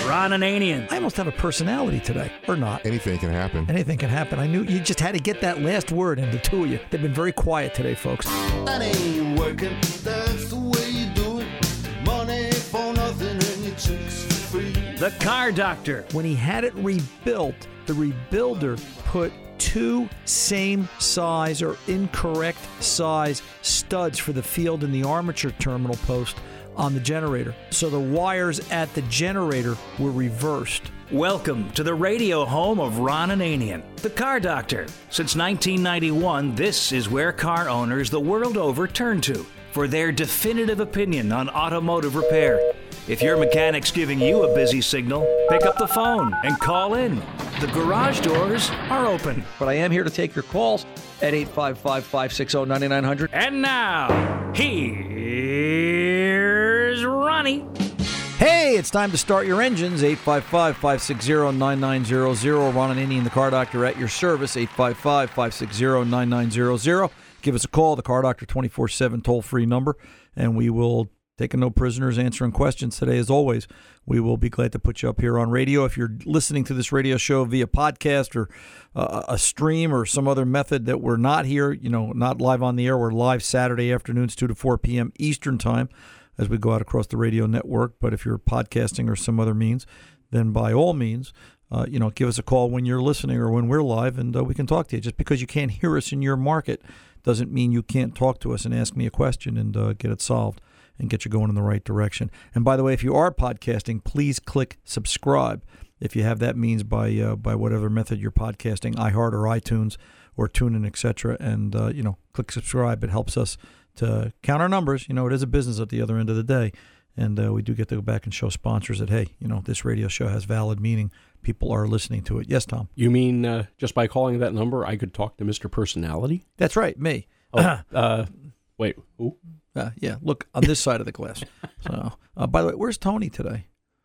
Ron Ananian. I almost have a personality today, or not. Anything can happen. Anything can happen. I knew you just had to get that last word in, the two of you. They've been very quiet today, folks. That ain't working, that's the way you do it. Money for nothing and your chicks for free. The Car Doctor. When he had it rebuilt, the rebuilder put two same size or incorrect size studs for the field and the armature terminal post on the generator. So the wires at the generator were reversed. Welcome to the radio home of Ron Ananian, the Car Doctor. Since 1991, this is where car owners the world over turn to for their definitive opinion on automotive repair. If your mechanic's giving you a busy signal, pick up the phone and call in. The garage doors are open. But I am here to take your calls at 855-560-9900. And now, here's Ronnie. Hey, it's time to start your engines. 855-560-9900. Ron Ananian, the Car Doctor, at your service. 855-560-9900. Give us a call, the Car Doctor 24/7 toll-free number, and we will take no prisoners, answering questions today. As always, we will be glad to put you up here on radio. If you're listening to this radio show via podcast or a stream or some other method that we're not here, not live on the air, we're live Saturday afternoons, 2 to 4 p.m. Eastern time as we go out across the radio network. But if you're podcasting or some other means, then by all means, give us a call when you're listening or when we're live, and we can talk to you. Just because you can't hear us in your market doesn't mean you can't talk to us and ask me a question and get it solved and get you going in the right direction. And by the way, if you are podcasting, please click subscribe. If you have that means by whatever method you're podcasting, iHeart or iTunes or TuneIn, etc., and click subscribe. It helps us to count our numbers. It is a business at the other end of the day, and we do get to go back and show sponsors that, hey, this radio show has valid meaning. People are listening to it. Yes, Tom? You mean just by calling that number, I could talk to Mr. Personality? That's right, me. Oh, wait, who? Yeah, look on this side of the glass. So, by the way, where's Tony today?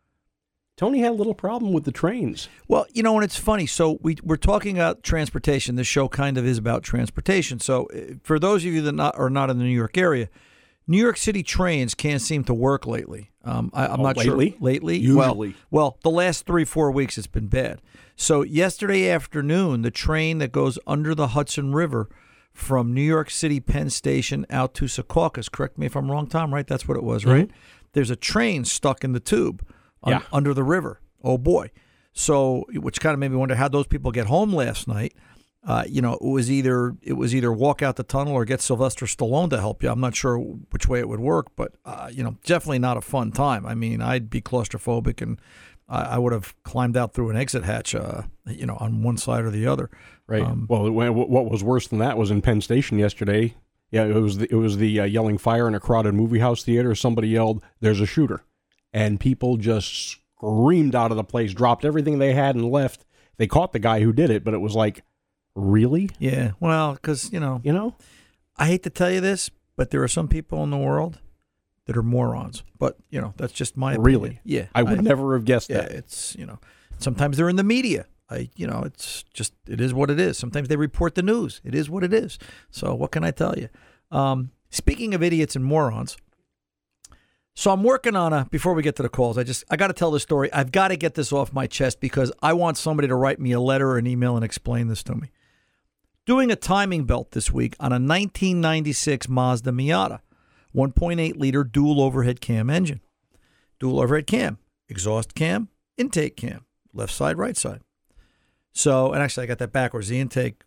Tony had a little problem with the trains. Well, and it's funny. So we're talking about transportation. This show kind of is about transportation. So for those of you that are not in the New York area, New York City trains can't seem to work lately. I'm not lately? sure. Lately? Usually. Well, the last 3-4 weeks it's been bad. So yesterday afternoon, the train that goes under the Hudson River from New York City Penn Station out to Secaucus, correct me if I'm wrong, Tom, right? That's what it was, right? Mm-hmm. There's a train stuck in the tube under the river. Oh, boy. So, which kind of made me wonder how those people get home last night. It was either walk out the tunnel or get Sylvester Stallone to help you. I'm not sure which way it would work, but, definitely not a fun time. I mean, I'd be claustrophobic, and I would have climbed out through an exit hatch, on one side or the other. Right. Well, what was worse than that was in Penn Station yesterday. Yeah, it was the yelling fire in a crowded movie house theater. Somebody yelled, "There's a shooter," and people just screamed out of the place, dropped everything they had, and left. They caught the guy who did it, but it was like, really? Yeah. Well, because I hate to tell you this, but there are some people in the world that are morons. But that's just my opinion. Really? Yeah. I would never have guessed that. It's sometimes they're in the media. It's just, it is what it is. Sometimes they report the news. It is what it is. So what can I tell you? Speaking of idiots and morons, so I'm working on before we get to the calls, I got to tell this story. I've got to get this off my chest because I want somebody to write me a letter or an email and explain this to me. Doing a timing belt this week on a 1996 Mazda Miata, 1.8 liter dual overhead cam engine. Dual overhead cam, exhaust cam, intake cam, left side, right side. So, and actually I got that backwards. The intake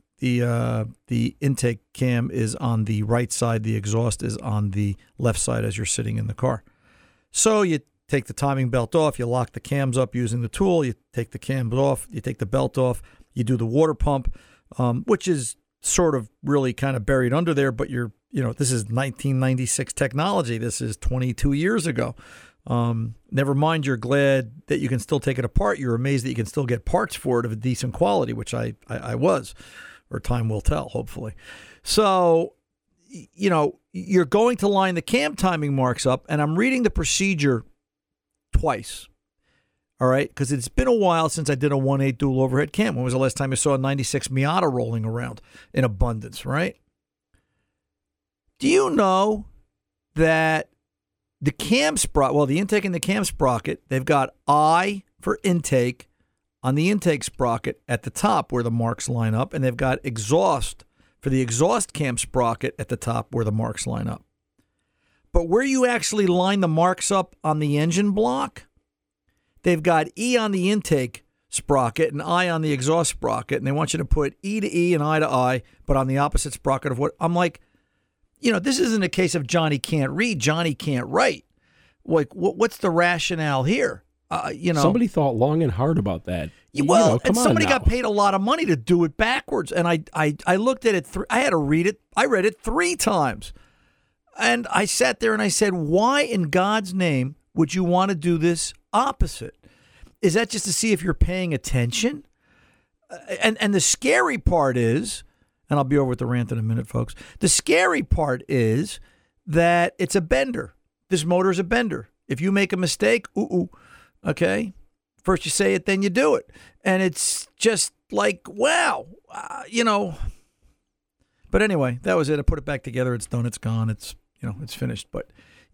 cam is on the right side. The exhaust is on the left side as you're sitting in the car. So you take the timing belt off, you lock the cams up using the tool, you take the cams off, you take the belt off, you do the water pump, which is sort of really kind of buried under there, but this is 1996 technology. This is 22 years ago. Never mind, you're glad that you can still take it apart. You're amazed that you can still get parts for it of a decent quality, which I was, or time will tell, hopefully. So, you're going to line the cam timing marks up, and I'm reading the procedure twice. All right, because it's been a while since I did a 1.8 dual overhead cam. When was the last time you saw a 96 Miata rolling around in abundance, right? Do you know that the cam sprocket, the intake and the cam sprocket, they've got I for intake on the intake sprocket at the top where the marks line up, and they've got exhaust for the exhaust cam sprocket at the top where the marks line up. But where you actually line the marks up on the engine block, they've got E on the intake sprocket and I on the exhaust sprocket, and they want you to put E to E and I to I, but on the opposite sprocket of what I'm like, this isn't a case of Johnny can't read, Johnny can't write. Like, what's the rationale here? Somebody thought long and hard about that. Well, and somebody got paid a lot of money to do it backwards, and I looked at it. I had to read it. I read it 3 times, and I sat there and I said, "Why in God's name would you want to do this opposite? Is that just to see if you're paying attention?" And the scary part is, and I'll be over with the rant in a minute, folks. The scary part is that it's a bender. This motor is a bender. If you make a mistake, okay? First you say it, then you do it. And it's just like, wow, But anyway, that was it. I put it back together. It's done. It's gone. It's, it's finished. But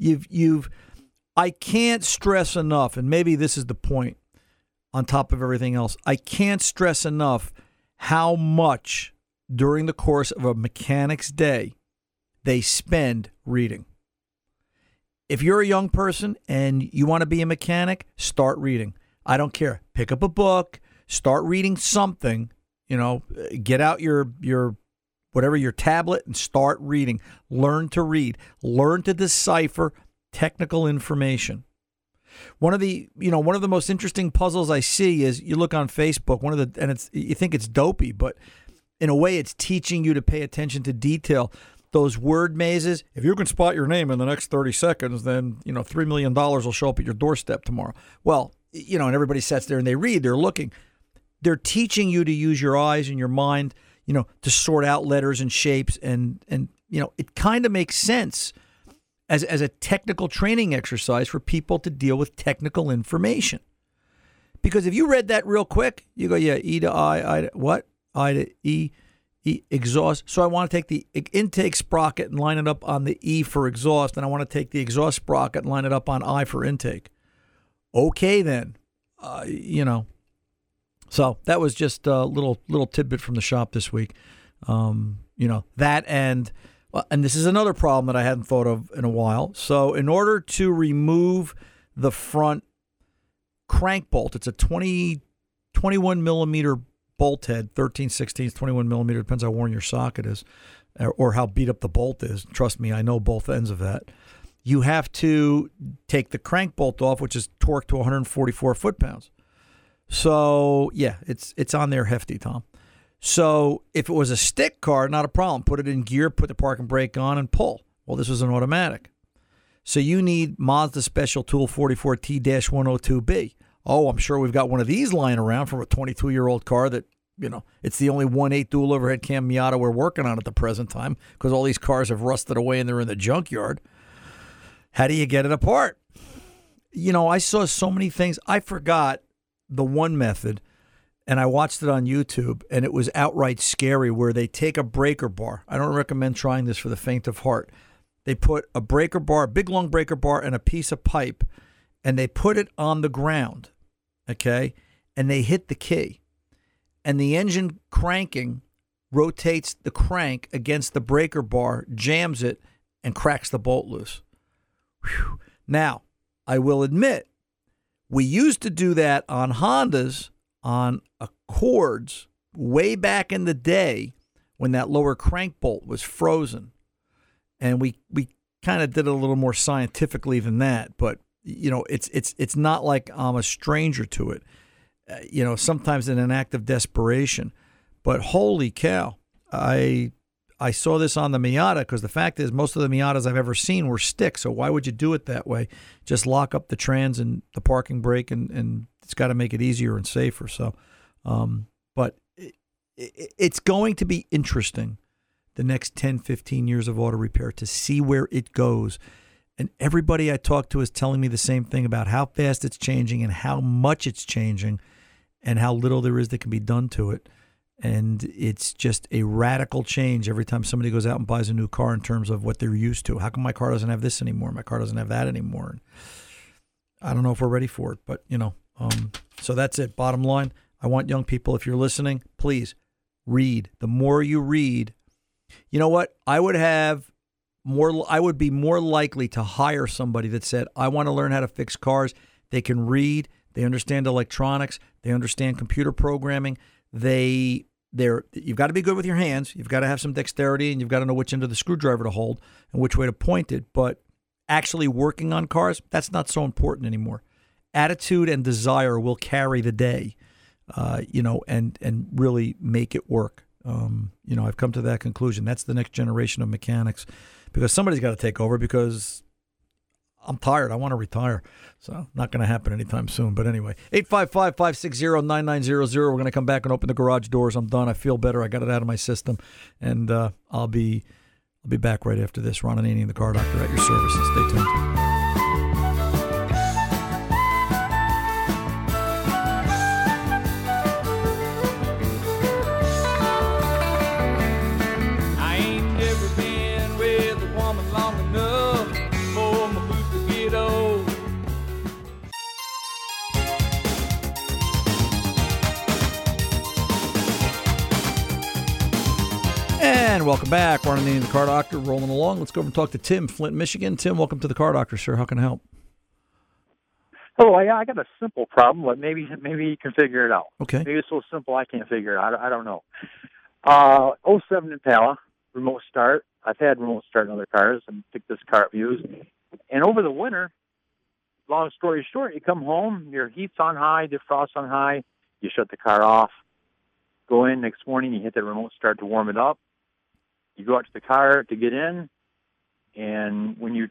I can't stress enough, and maybe this is the point on top of everything else. I can't stress enough how much during the course of a mechanic's day they spend reading. If you're a young person and you want to be a mechanic, start reading. I don't care. Pick up a book, start reading something, get out your whatever, your tablet, and start reading. Learn to read. Learn to decipher technical information. One of the most interesting puzzles I see is you look on Facebook, you think it's dopey, but in a way it's teaching you to pay attention to detail. Those word mazes, if you can spot your name in the next 30 seconds, then, $3 million will show up at your doorstep tomorrow. Well, and everybody sits there and they read, they're looking. They're teaching you to use your eyes and your mind, to sort out letters and shapes. And it kind of makes sense as a technical training exercise for people to deal with technical information. Because if you read that real quick, you go, yeah, E to I to what? I to E. Exhaust. So I want to take the intake sprocket and line it up on the E for exhaust, and I want to take the exhaust sprocket and line it up on I for intake. Okay, then, So that was just a little tidbit from the shop this week. That and this is another problem that I hadn't thought of in a while. So in order to remove the front crank bolt, it's a 21 millimeter bolt head, 13/16, 21 millimeter, depends how worn your socket is or how beat up the bolt is. Trust me, I know both ends of that. You have to take the crank bolt off, which is torqued to 144 foot-pounds. So, yeah, it's on there hefty, Tom. So if it was a stick car, not a problem. Put it in gear, put the parking brake on, and pull. Well, this was an automatic. So you need Mazda Special Tool 44T-102B. Oh, I'm sure we've got one of these lying around from a 22-year-old car that, it's the only 1.8 dual overhead cam Miata we're working on at the present time because all these cars have rusted away and they're in the junkyard. How do you get it apart? I saw so many things. I forgot the one method, and I watched it on YouTube, and it was outright scary where they take a breaker bar. I don't recommend trying this for the faint of heart. They put a breaker bar, a big long breaker bar, and a piece of pipe, and they put it on the ground. Okay, and they hit the key, and the engine cranking rotates the crank against the breaker bar, jams it, and cracks the bolt loose. Whew. Now, I will admit, we used to do that on Hondas, on Accords, way back in the day when that lower crank bolt was frozen, and we kind of did it a little more scientifically than that, but it's not like I'm a stranger to it, sometimes in an act of desperation. But holy cow, I saw this on the Miata because the fact is most of the Miatas I've ever seen were stick. So why would you do it that way? Just lock up the trans and the parking brake, and it's got to make it easier and safer. So, but it's going to be interesting the next 10, 15 years of auto repair to see where it goes. And everybody I talk to is telling me the same thing about how fast it's changing and how much it's changing and how little there is that can be done to it. And it's just a radical change every time somebody goes out and buys a new car in terms of what they're used to. How come my car doesn't have this anymore? My car doesn't have that anymore. And I don't know if we're ready for it, but, So that's it. Bottom line, I want young people, if you're listening, please read. The more you read, you know what? I would be more likely to hire somebody that said, I want to learn how to fix cars. They can read, they understand electronics, they understand computer programming. You've got to be good with your hands. You've got to have some dexterity, and you've got to know which end of the screwdriver to hold and which way to point it. But actually working on cars, that's not so important anymore. Attitude and desire will carry the day, and really make it work. I've come to that conclusion. That's the next generation of mechanics, because somebody's got to take over, because I'm tired. I want to retire. So not going to happen anytime soon. But anyway, 855-560-9900. We're going to come back and open the garage doors. I'm done. I feel better. I got it out of my system. And I'll be back right after this. Ron Ananian, the Car Doctor, at your services. Stay tuned. And welcome back. Ron Ananian, the Car Doctor, rolling along. Let's go over and talk to Tim, Flint, Michigan. Tim, welcome to the Car Doctor, sir. How can I help? Hello, I got a simple problem, but maybe you can figure it out. Okay. Maybe it's so simple I can't figure it out. I don't know. 07 Impala, remote start. I've had remote start in other cars and picked this car up used. And over the winter, long story short, you come home, your heat's on high, defrost's on high, you shut the car off, go in next morning, you hit the remote start to warm it up. You go out to the car to get in, and when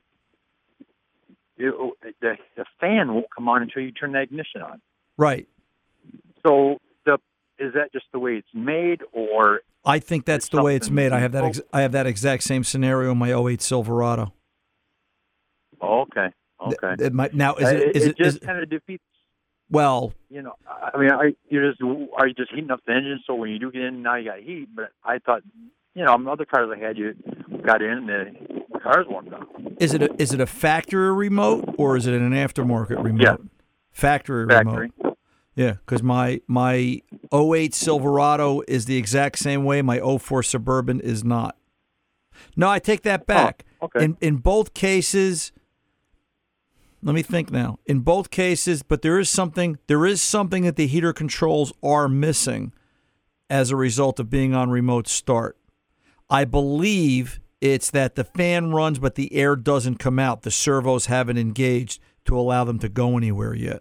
the fan won't come on until you turn the ignition on. Right. So is that just the way it's made, or? I think that's the way it's made. I have that exact same scenario in my 08 Silverado. Oh, okay. Okay. It just kind of defeats. Well, I mean, are you just heating up the engine so when you do get in, now you got heat? But I thought, other cars I had, you got in, the car's warmed up. Is it a factory remote, or is it an aftermarket remote? Yeah. Factory remote. Yeah, because my 08 Silverado is the exact same way. My 04 Suburban is not. No, I take that back. Oh, okay. In both cases, let me think now. In both cases, but there is something that the heater controls are missing as a result of being on remote start. I believe it's that the fan runs, but the air doesn't come out. The servos haven't engaged to allow them to go anywhere yet.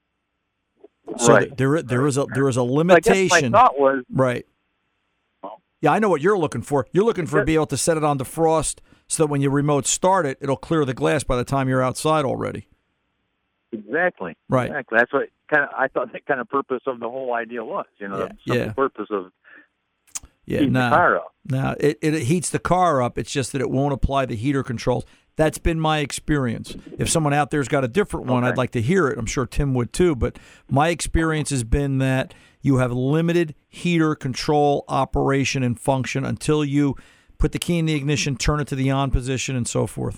So right. there is a limitation. I guess my thought was right. Yeah, I know what you're looking for. You're looking for to be able to set it on defrost so that when you remote start it, it'll clear the glass by the time you're outside already. Exactly. Right. Exactly. That's what I thought the kind of purpose of the whole idea was. The purpose of heating the car up. No, it heats the car up. It's just that it won't apply the heater controls. That's been my experience. If someone out there's got a different one, I'd like to hear it. I'm sure Tim would too. But my experience has been that you have limited heater control operation and function until you put the key in the ignition, turn it to the on position, and so forth.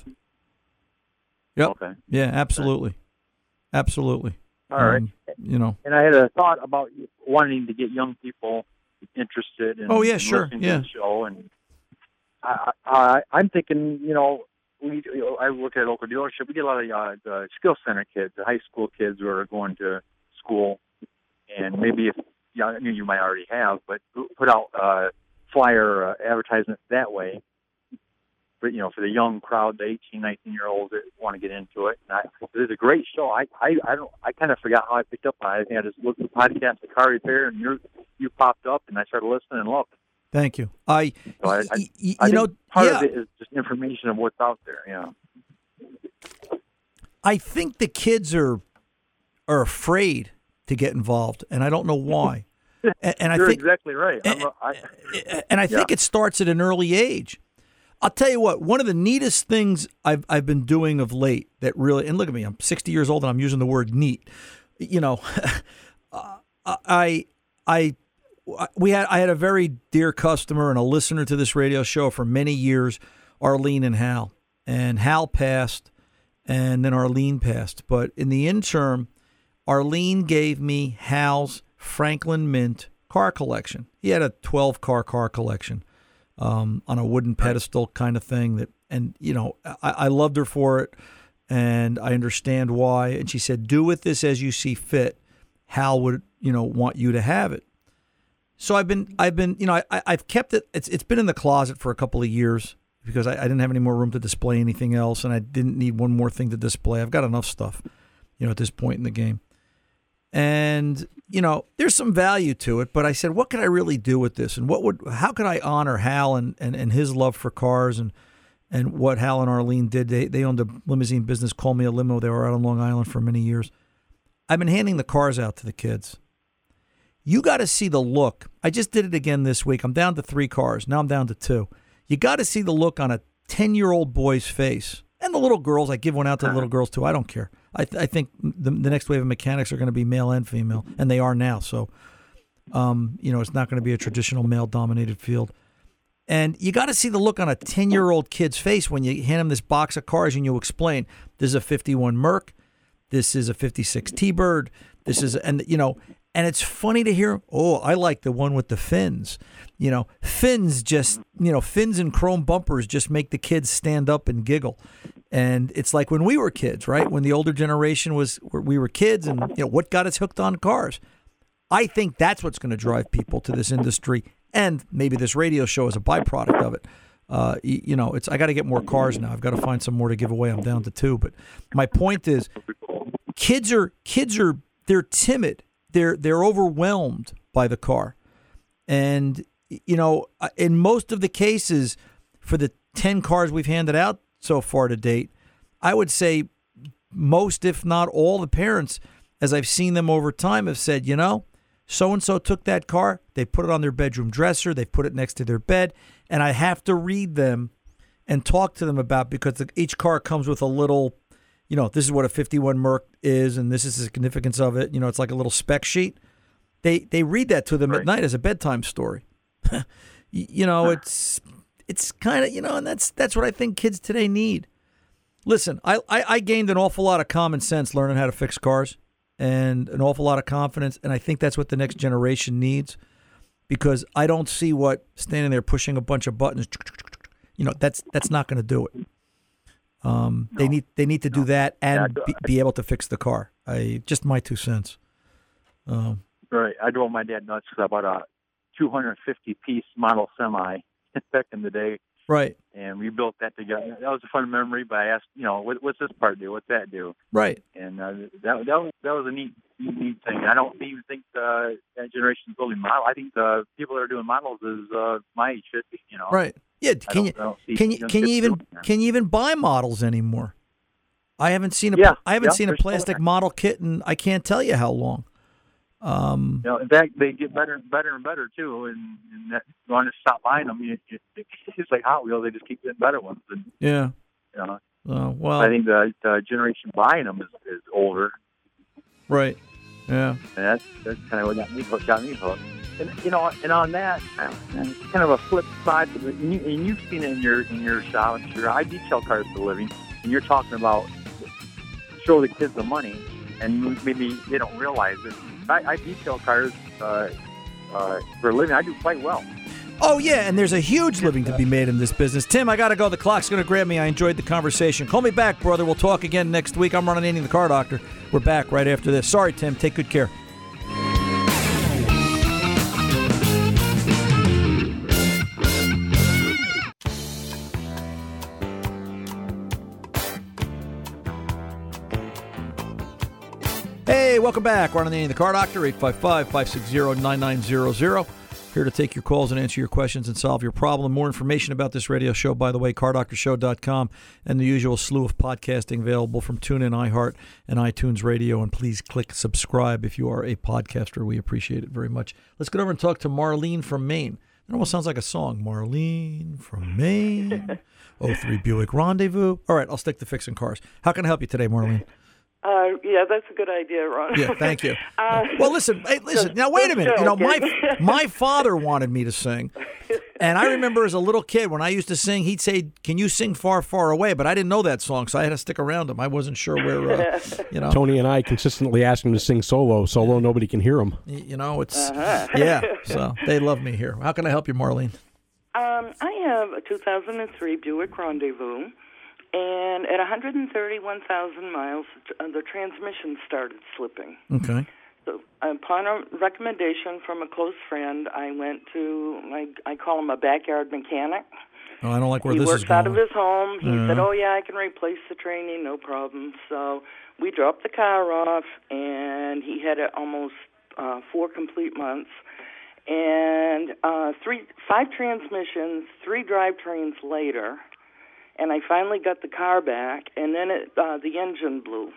Yep. Okay. Yeah, absolutely. Okay. Absolutely. All right. And I had a thought about wanting to get young people interested in listening to the show. And I'm thinking, I work at a local dealership. We get a lot of the skill center kids, the high school kids who are going to school. And maybe you might already have, but put out flyer advertisement that way. But, for the young crowd, the 18, 19-year-olds that want to get into it. And it's a great show. I kind of forgot how I picked up on it. I think I just looked at the podcast, The Car Repair, and you popped up, and I started listening and loved it. Thank you. I think part of it is just information of what's out there. Yeah. I think the kids are afraid to get involved, and I don't know why. And You're exactly right. I think it starts at an early age. I'll tell you what, one of the neatest things I've been doing of late that really, and look at me, I'm 60 years old and I'm using the word neat. I had a very dear customer and a listener to this radio show for many years, Arlene and Hal. And Hal passed, and then Arlene passed. But in the interim, Arlene gave me Hal's Franklin Mint car collection. He had a 12-car collection on a wooden pedestal kind of thing. I loved her for it, and I understand why. And she said, do with this as you see fit. Hal would, want you to have it. So I've kept it. It's been in the closet for a couple of years because I didn't have any more room to display anything else, and I didn't need one more thing to display. I've got enough stuff, at this point in the game. And, there's some value to it, but I said, what could I really do with this? And how could I honor Hal and his love for cars and what Hal and Arlene did? They owned a limousine business, Call Me a Limo. They were out on Long Island for many years. I've been handing the cars out to the kids. You got to see the look. I just did it again this week. I'm down to 3 cars. Now I'm down to 2. You got to see the look on a 10-year-old boy's face. And the little girls, I give one out to the little girls too. I don't care. I think the next wave of mechanics are going to be male and female, and they are now. So, it's not going to be a traditional male-dominated field. And you got to see the look on a 10-year-old kid's face when you hand him this box of cars and you explain, this is a 51 Merc, this is a 56 T-Bird, this is, and it's funny to hear, I like the one with the fins. Fins just, fins and chrome bumpers just make the kids stand up and giggle. And it's like when we were kids, right? When the older generation we were kids and, what got us hooked on cars. I think that's what's going to drive people to this industry. And maybe this radio show is a byproduct of it. I got to get more cars now. I've got to find some more to give away. I'm down to 2. But my point is, kids are they're timid. They're overwhelmed by the car. And, in most of the cases, for the 10 cars we've handed out so far to date, I would say most, if not all, the parents, as I've seen them over time, have said, so-and-so took that car, they put it on their bedroom dresser, they put it next to their bed, and I have to read them and talk to them about, because each car comes with a little, this is what a 51 Merc is, and this is the significance of it. It's like a little spec sheet. They read that to them at night as a bedtime story. It's kind of, and that's what I think kids today need. Listen, I gained an awful lot of common sense learning how to fix cars and an awful lot of confidence, and I think that's what the next generation needs, because I don't see what standing there pushing a bunch of buttons, that's not going to do it. They need to do that and be able to fix the car. Just my 2 cents. Right. I drove my dad nuts about a 250-piece model semi back in the day. Right. And we built that together. That was a fun memory, but I asked, what's this part do? What's that do? Right. And that was a neat thing. I don't even think that generation's building model. I think the people that are doing models is my age 50, Right. Yeah. Can you even buy models anymore? I haven't seen a plastic model kit, and I can't tell you how long. In fact, they get better and better too. And that, you want to stop buying them, it's like Hot Wheels. They just keep getting better ones. And, yeah. Well, I think the generation buying them is older. Right. Yeah. And that's kind of what got me hooked. And on that, it's kind of a flip side. And you've seen it in your shop. I'm sure I detail cars for a living, and you're talking about show the kids the money, and maybe they don't realize it. I detail cars for a living. I do quite well. Oh, yeah, and there's a huge living to be made in this business. Tim, I got to go. The clock's going to grab me. I enjoyed the conversation. Call me back, brother. We'll talk again next week. I'm Ron Ananian, the Car Doctor. We're back right after this. Sorry, Tim. Take good care. Hey, welcome back. Ron Ananian, the Car Doctor, 855-560-9900. Here to take your calls and answer your questions and solve your problem. More information about this radio show, by the way, cardoctorshow.com, and the usual slew of podcasting available from TuneIn, iHeart, and iTunes Radio. And please click subscribe if you are a podcaster. We appreciate it very much. Let's get over and talk to Marlene from Maine. It almost sounds like a song. Marlene from Maine. 03 Buick Rendezvous. All right, I'll stick to fixing cars. How can I help you today, Marlene? Yeah, that's a good idea, Ron. Yeah, thank you. Well, listen. Now, wait a minute. You know, my father wanted me to sing, and I remember as a little kid when I used to sing, he'd say, "Can you sing Far, Far Away?" But I didn't know that song, so I had to stick around him. I wasn't sure where. You know, Tony and I consistently ask him to sing solo. Nobody can hear him. You know, it's yeah. So they love me here. How can I help you, Marlene? I have a 2003 Buick Rendezvous. And at 131,000 miles, the transmission started slipping. Okay. So upon a recommendation from a close friend, I went to, I call him a backyard mechanic. Oh, I don't like where this is going. He works out of his home. He said, oh, yeah, I can replace the training, no problem. So we dropped the car off, and he had it almost 4 complete months. And 5 transmissions, 3 drivetrains later, and I finally got the car back, and then the engine blew.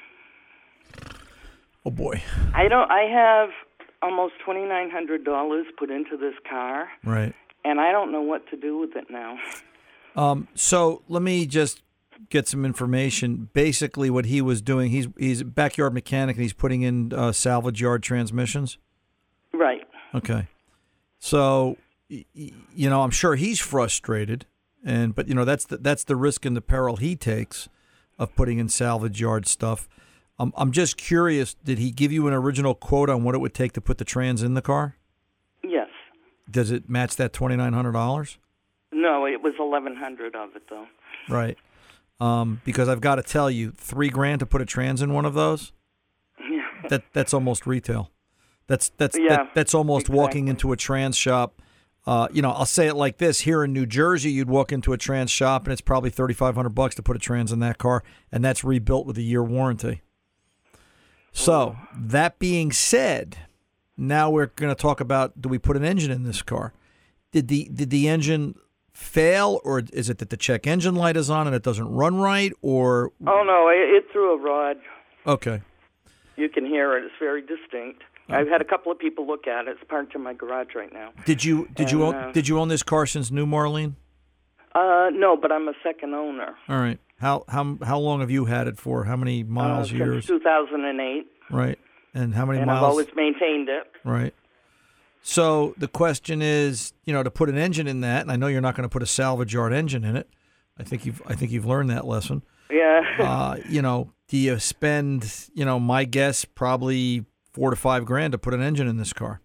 Oh boy! I have almost $2,900 put into this car, right? And I don't know what to do with it now. So let me just get some information. Basically, what he was doing, he's a backyard mechanic, and he's putting in salvage yard transmissions. Right. Okay. So, you know, I'm sure he's frustrated. But you know, that's the risk and the peril he takes of putting in salvage yard stuff. I'm just curious, did he give you an original quote on what it would take to put the trans in the car? Yes. Does it match that $2,900? No, it was $1,100 of it though. Right. Because I've got to tell you, $3,000 to put a trans in one of those. Yeah. That's almost retail. That's almost exactly. Walking into a trans shop. You know, I'll say it like this. Here in New Jersey, you'd walk into a trans shop, and it's probably $3,500 to put a trans in that car, and that's rebuilt with a 1-year warranty. So, that being said, now we're going to talk about, do we put an engine in this car? Did the engine fail, or is it that the check engine light is on and it doesn't run right, or? Oh, no, it threw a rod. Okay. You can hear it. It's very distinct. I've had a couple of people look at it. It's parked in my garage right now. Did you own this car since new, Marlene? No, but I'm a second owner. All right. How long have you had it for? How many miles, years? Since 2008. Right. And how many miles? And I've always maintained it. Right. So the question is, you know, to put an engine in that, and I know you're not going to put a salvage yard engine in it. I think you've learned that lesson. Yeah. You know, do you spend, you know, my guess probably $4,000 to $5,000 to put an engine in this car.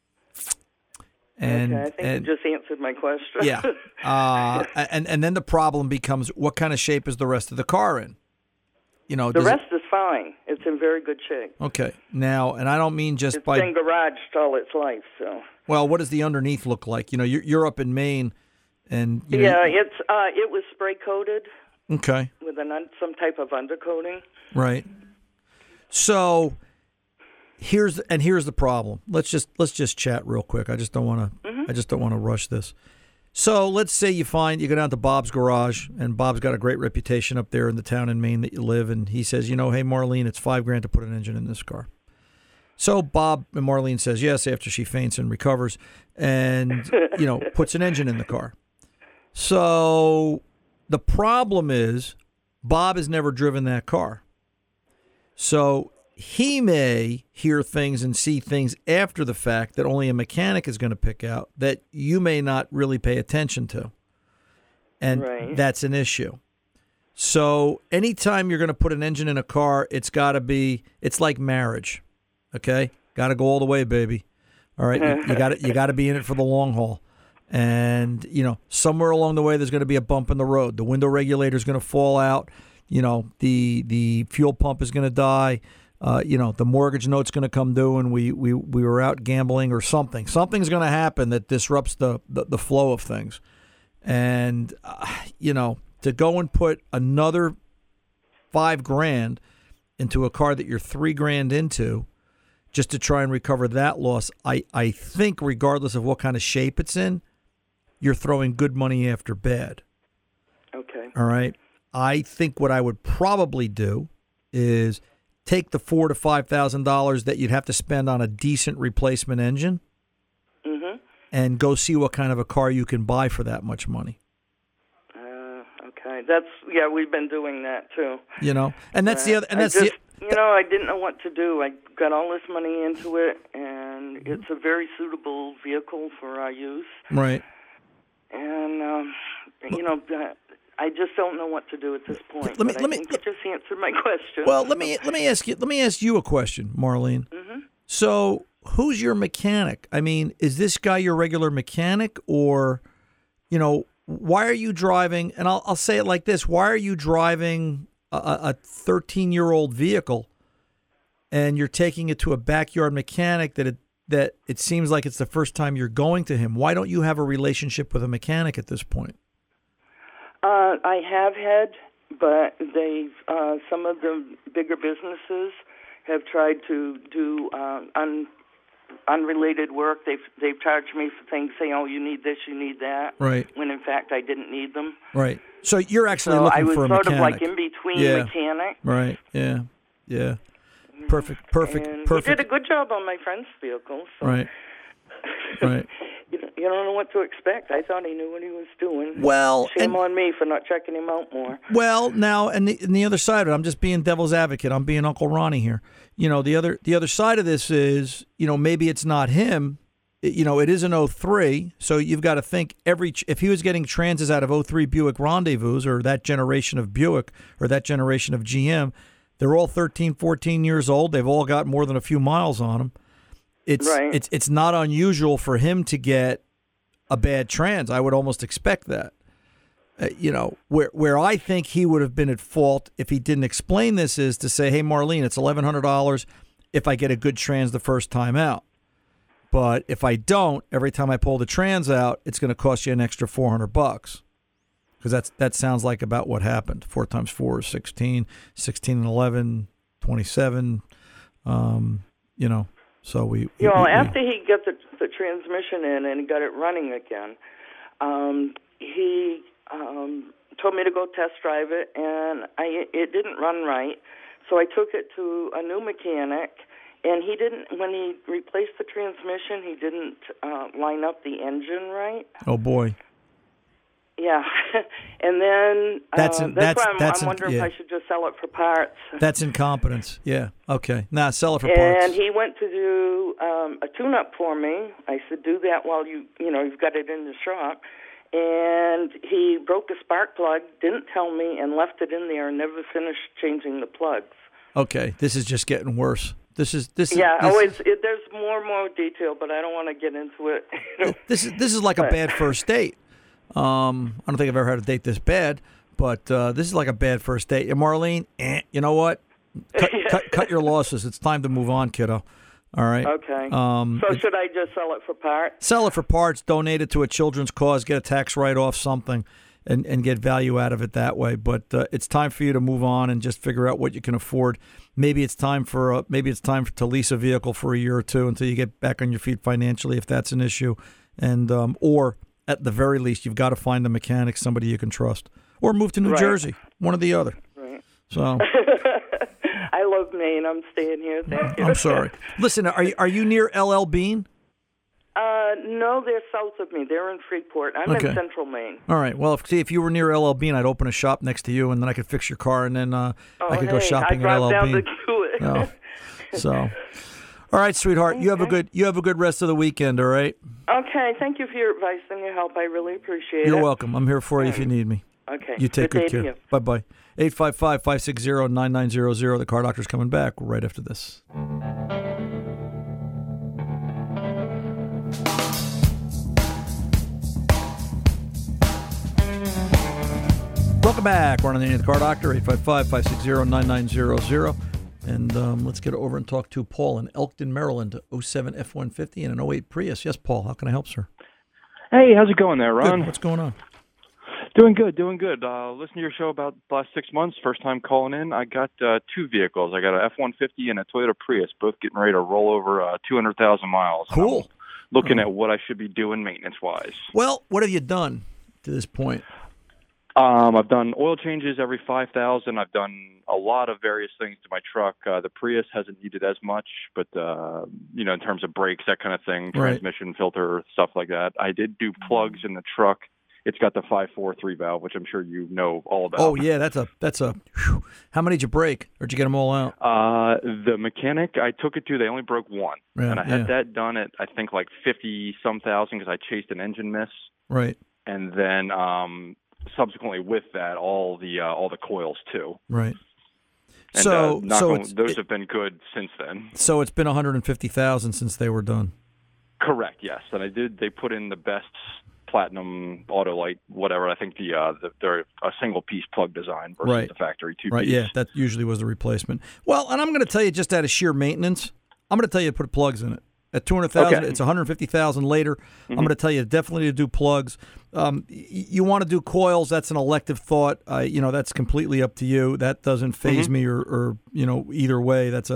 And, okay, I think you just answered my question. Yeah. And then the problem becomes, what kind of shape is the rest of the car in? You know, the rest is fine. It's in very good shape. Okay. Now, and I don't mean just it's been garaged all its life. So. Well, what does the underneath look like? You know, you're up in Maine, and you know, it was spray coated. Okay. With some type of undercoating. Right. So. Here's the problem. Let's just chat real quick. I just don't want to rush this. So let's say you go down to Bob's garage, and Bob's got a great reputation up there in the town in Maine that you live, and he says, you know, hey Marlene, it's $5,000 to put an engine in this car. So Bob and Marlene says yes after she faints and recovers, and you know, puts an engine in the car. So the problem is Bob has never driven that car. So he may hear things and see things after the fact that only a mechanic is going to pick out that you may not really pay attention to. And that's an issue. So anytime you're going to put an engine in a car, it's like marriage. Okay? Got to go all the way, baby. All right? You got to be in it for the long haul. And, you know, somewhere along the way there's going to be a bump in the road. The window regulator is going to fall out. You know, the fuel pump is going to die. You know, the mortgage note's going to come due, and we were out gambling or something. Something's going to happen that disrupts the flow of things. And, you know, to go and put another $5,000 into a car that you're $3,000 into just to try and recover that loss, I think regardless of what kind of shape it's in, you're throwing good money after bad. Okay. All right. I think what I would probably do is take the $4,000 to $5,000 that you'd have to spend on a decent replacement engine, and go see what kind of a car you can buy for that much money. Okay. Right. We've been doing that too. And that's the other. And that's I didn't know what to do. I got all this money into it, and it's a very suitable vehicle for our use. Right. And I just don't know what to do at this point. I think you just answered my question. Well, let me ask you a question, Marlene. Mm-hmm. So, who's your mechanic? I mean, is this guy your regular mechanic, or, why are you driving? And I'll say it like this: why are you driving a 13-year-old vehicle, and you're taking it to a backyard mechanic that it seems like it's the first time you're going to him? Why don't you have a relationship with a mechanic at this point? I have had, but some of the bigger businesses have tried to do unrelated work. They've charged me for things, saying, "Oh, you need this, you need that," right? When in fact I didn't need them. Right. So you're actually looking for a mechanic. I was sort of like in between mechanic. Right. Yeah. Yeah. Perfect. And he did a good job on my friend's vehicle. So. Right. Right. You don't know what to expect. I thought he knew what he was doing. Well, shame on me for not checking him out more. Well, now, and the other side of it, I'm just being devil's advocate. I'm being Uncle Ronnie here. The other side of this is, maybe it's not him. It is an 03, so you've got to think if he was getting transes out of 03 Buick Rendezvous or that generation of Buick or that generation of GM, they're all 13, 14 years old. They've all got more than a few miles on them. It's not unusual for him to get a bad trans. I would almost expect that. Where I think he would have been at fault if he didn't explain this is to say, "Hey, Marlene, it's $1,100 if I get a good trans the first time out. But if I don't, every time I pull the trans out, it's going to cost you an extra $400." Because that sounds like about what happened. 4 times 4 is 16, 16 and 11, 27. So after he got the transmission in and got it running again, he told me to go test drive it, and it didn't run right. So I took it to a new mechanic, and when he replaced the transmission, he didn't line up the engine right. Oh boy. Yeah, and then that's why I'm wondering if I should just sell it for parts. That's incompetence. Yeah. Okay. Nah, sell it for parts. And he went to do a tune-up for me. I said, "Do that while you've got it in the shop." And he broke a spark plug, didn't tell me, and left it in there and never finished changing the plugs. Okay, this is just getting worse. This is. There's more and more detail, but I don't want to get into it. This is like a bad first date. I don't think I've ever had a date this bad, but this is like a bad first date. And Marlene, you know what? Cut your losses. It's time to move on, kiddo. All right. Okay. So should I just sell it for parts? Sell it for parts. Donate it to a children's cause. Get a tax write-off, something, and get value out of it that way. But it's time for you to move on and just figure out what you can afford. Maybe it's time to lease a vehicle for a year or two until you get back on your feet financially, if that's an issue, and or at the very least, you've got to find a mechanic, somebody you can trust, or move to New Jersey, one or the other. Right. So. I love Maine. I'm staying here. Thank you. I'm sorry. Listen, are you near LL Bean? No, they're south of me. They're in Freeport. I'm in central Maine. All right. Well, if you were near LL Bean, I'd open a shop next to you, and then I could fix your car, and then I could go shopping at LL Bean. I drive down to do it. No. So. All right, sweetheart. Okay. You have a good rest of the weekend. All right. Okay. Thank you for your advice and your help. I really appreciate it. You're welcome. I'm here for you if you need me. Okay. You take good care. Bye bye. 855-560-9900. The Car Doctor's coming back right after this. Welcome back. We're on the name of the Car Doctor. 855-560-9900. And let's get over and talk to Paul in Elkton, Maryland, 07 F-150 and an 08 Prius. Yes, Paul, how can I help, sir? Hey, how's it going there, Ron? Good. What's going on? Doing good. Listen to your show about the last 6 months, first time calling in. I got 2 vehicles. I got an F-150 and a Toyota Prius, both getting ready to roll over 200,000 miles. Cool. Looking at what I should be doing maintenance-wise. Well, what have you done to this point? I've done oil changes every 5,000. I've done a lot of various things to my truck. The Prius hasn't needed as much, but in terms of brakes, that kind of thing, transmission filter, stuff like that. I did do plugs in the truck it's got the 5.4 valve, which I'm sure you know all about. Oh yeah, that's a. Whew. How many did you break, or did you get them all out? The mechanic I took it to, they only broke one, and I had that done at I think like 50-some thousand because I chased an engine miss. Right. And then subsequently with that, all the coils too. Right. And, those have been good since then. So it's been 150,000 since they were done. Correct. Yes, and they put in the best platinum Autolite, whatever. I think they're a single piece plug design versus the factory 2-piece. Right. Yeah, that usually was the replacement. Well, and I'm going to tell you just out of sheer maintenance, I'm going to tell you to put plugs in it. At 200,000, it's 150,000 later. I'm going to tell you definitely to do plugs. You want to do coils? That's an elective thought. That's completely up to you. That doesn't faze me, or either way. That's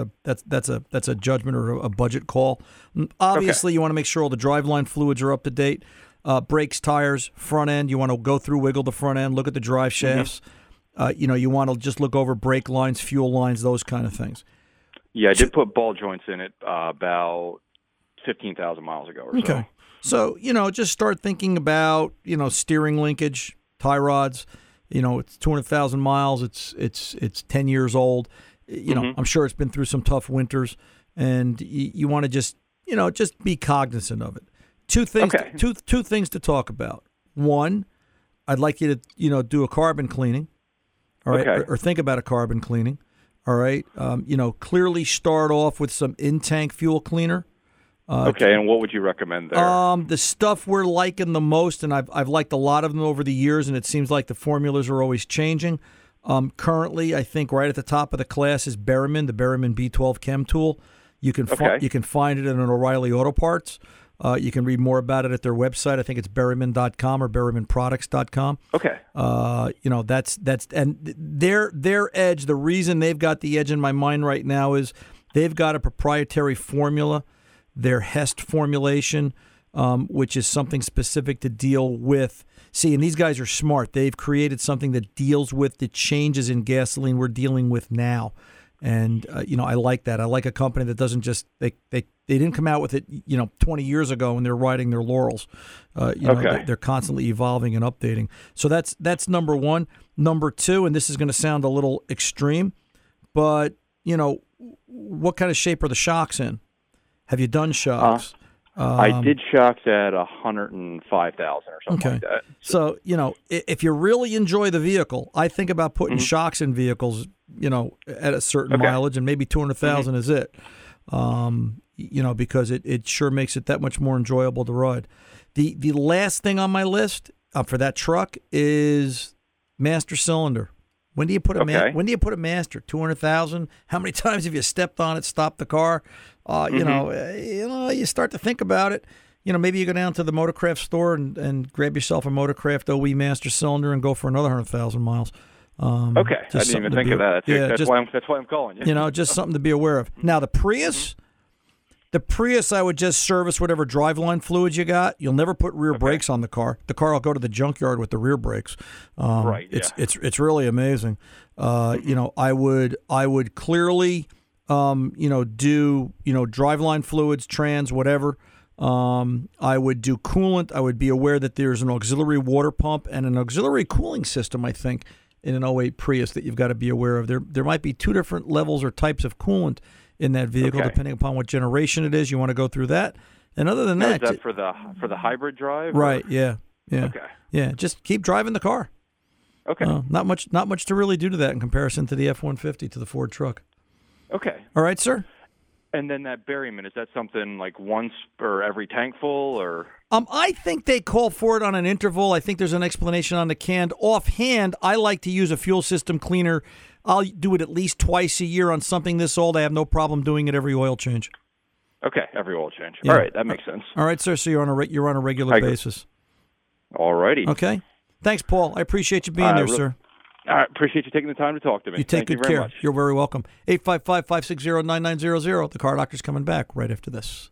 a judgment or a budget call. Obviously, you want to make sure all the driveline fluids are up to date. Brakes, tires, front end. You want to go through, wiggle the front end, look at the drive shafts. You want to just look over brake lines, fuel lines, those kind of things. Yeah, I did put ball joints in it about 15,000 miles ago or so. Okay. So, just start thinking about, steering linkage, tie rods. It's 200,000 miles. It's 10 years old. I'm sure it's been through some tough winters, and you want to just be cognizant of it. Two things two things to talk about. One, I'd like you to, do a carbon cleaning. All right. Or think about a carbon cleaning. All right. Clearly start off with some in-tank fuel cleaner. And what would you recommend there? The stuff we're liking the most, and I've liked a lot of them over the years, and it seems like the formulas are always changing. Currently, I think right at the top of the class is Berryman, the Berryman B12 Chem Tool. You can find it in an O'Reilly Auto Parts. You can read more about it at their website. I think it's berryman.com or berrymanproducts.com. Okay. That's and their edge. The reason they've got the edge in my mind right now is they've got a proprietary formula. Their Hest formulation, which is something specific to deal with. See, and these guys are smart. They've created something that deals with the changes in gasoline we're dealing with now. And, I like that. I like a company that doesn't just, they didn't come out with it, 20 years ago and they're riding their laurels. They're constantly evolving and updating. So that's number one. Number two, and this is going to sound a little extreme, but, what kind of shape are the shocks in? Have you done shocks? I did shocks at 105,000 or something like that. So, if you really enjoy the vehicle, I think about putting shocks in vehicles, at a certain mileage, and maybe 200,000 is it. Because it sure makes it that much more enjoyable to ride. The last thing on my list for that truck is master cylinder. When do you put a master? 200,000? How many times have you stepped on it, stopped the car? You start to think about it. Maybe you go down to the Motorcraft store and grab yourself a Motorcraft OE master cylinder and go for another 100,000 miles. I didn't even think of that. That's why I'm calling you. Just something to be aware of. Now the Prius. The Prius, I would just service whatever driveline fluids you got. You'll never put rear brakes on the car. The car will go to the junkyard with the rear brakes. It's really amazing. I would clearly, do driveline fluids, trans, whatever. I would do coolant. I would be aware that there's an auxiliary water pump and an auxiliary cooling system, I think, in an 08 Prius that you've got to be aware of. There might be two different levels or types of coolant in that vehicle, depending upon what generation it is. You want to go through that. And other than that, is that for the hybrid drive? Right. Or? Yeah. Okay. Yeah. Just keep driving the car. Okay. Not much to really do to that in comparison to the F-150, to the Ford truck. Okay. All right, sir. And then that Berryman, is that something like once or every tank full, or? I think they call for it on an interval. I think there's an explanation on the can. Offhand, I like to use a fuel system cleaner. I'll do it at least twice a year on something this old. I have no problem doing it every oil change. Okay, every oil change. Yeah. All right, that makes sense. All right, sir. So you're on a regular basis. All righty. Okay. Thanks, Paul. I appreciate you being there, sir. I appreciate you taking the time to talk to me. You take good care. Much. You're very welcome. 855-560-9900. The Car Doctor's coming back right after this.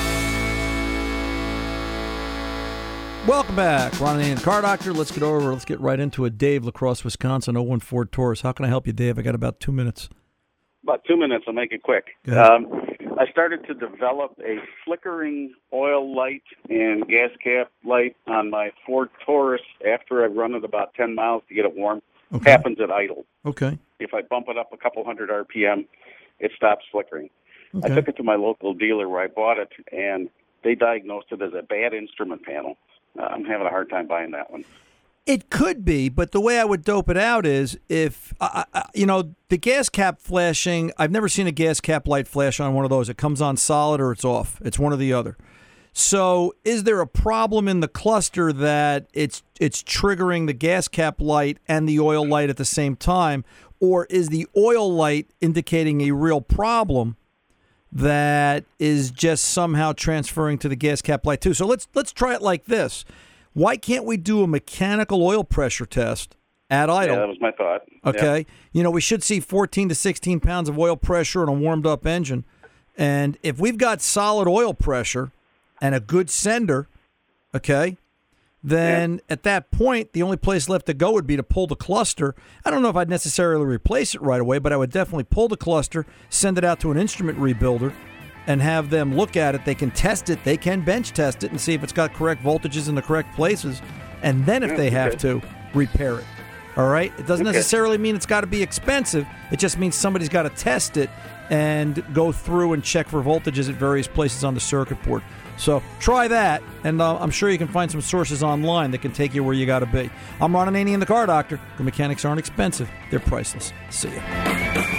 Welcome back. Ron and the Car Doctor. Let's get right into it. Dave, La Crosse, Wisconsin, 014 Taurus. How can I help you, Dave? I got about 2 minutes. About 2 minutes. I'll make it quick. I started to develop a flickering oil light and gas cap light on my Ford Taurus after I run it about 10 miles to get it warm. Okay. Happens at idle. Okay. If I bump it up a couple hundred RPM, it stops flickering. Okay. I took it to my local dealer where I bought it, and they diagnosed it as a bad instrument panel. I'm having a hard time buying that one. It could be, but the way I would dope it out is if, the gas cap flashing, I've never seen a gas cap light flash on one of those. It comes on solid or it's off. It's one or the other. So is there a problem in the cluster that it's triggering the gas cap light and the oil light at the same time? Or is the oil light indicating a real problem that is just somehow transferring to the gas cap light too? So let's try it like this. Why can't we do a mechanical oil pressure test at idle? Yeah, that was my thought. Okay. Yeah. We should see 14 to 16 pounds of oil pressure on a warmed-up engine. And if we've got solid oil pressure and a good sender, okay, then at that point, the only place left to go would be to pull the cluster. I don't know if I'd necessarily replace it right away, but I would definitely pull the cluster, send it out to an instrument rebuilder, and have them look at it. They can test it. They can bench test it and see if it's got correct voltages in the correct places. And then if they have to, repair it. All right? It doesn't necessarily mean it's got to be expensive. It just means somebody's got to test it and go through and check for voltages at various places on the circuit board. So try that, and I'm sure you can find some sources online that can take you where you got to be. I'm Ron Ananian, the Car Doctor. The mechanics aren't expensive. They're priceless. See ya.